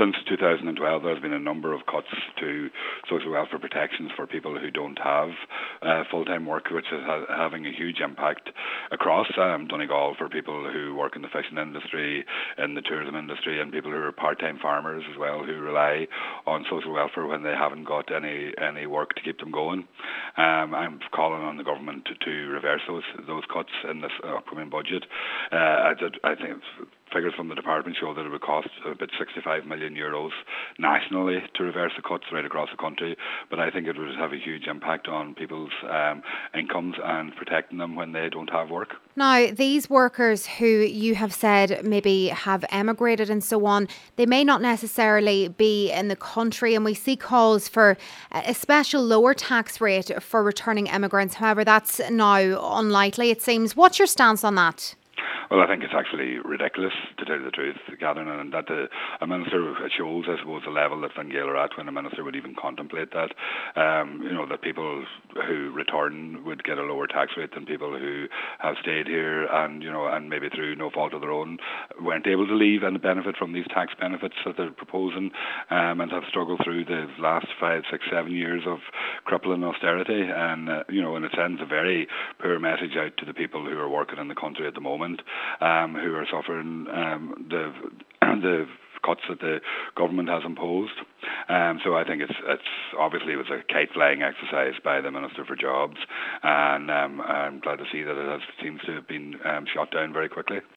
since 2012, there's been a number of cuts to social welfare protections for people who don't have full-time work, which is having a huge impact across Donegal for people who work in the fishing industry, in the tourism industry, and people who are part-time farmers as well, who rely on social welfare when they haven't got any work to keep them going. I'm calling on the government to reverse those cuts in this upcoming budget. I think figures from the department show that it would cost about 65 million euros nationally to reverse the cuts right across the country, but I think it would have a huge impact on people's incomes and protecting them when they don't have work. Now, these workers who you have said maybe have emigrated and so on, they may not necessarily be in the country, and we see calls for a special lower tax rate for returning immigrants. However, that's now unlikely, it seems. What's your stance on that? Well, I think it's actually ridiculous, to tell you the truth, Catherine, and that a minister shows, I suppose, the level that Fine Gael are at when a minister would even contemplate that. That people who return would get a lower tax rate than people who have stayed here and maybe through no fault of their own weren't able to leave and benefit from these tax benefits that they're proposing, and have struggled through the last 5, 6, 7 years of crippling austerity. And and it sends a very poor message out to the people who are working in the country at the moment, who are suffering the cuts that the government has imposed. So I think it's obviously it was a kite flying exercise by the Minister for Jobs, and I'm glad to see that it seems to have been shot down very quickly.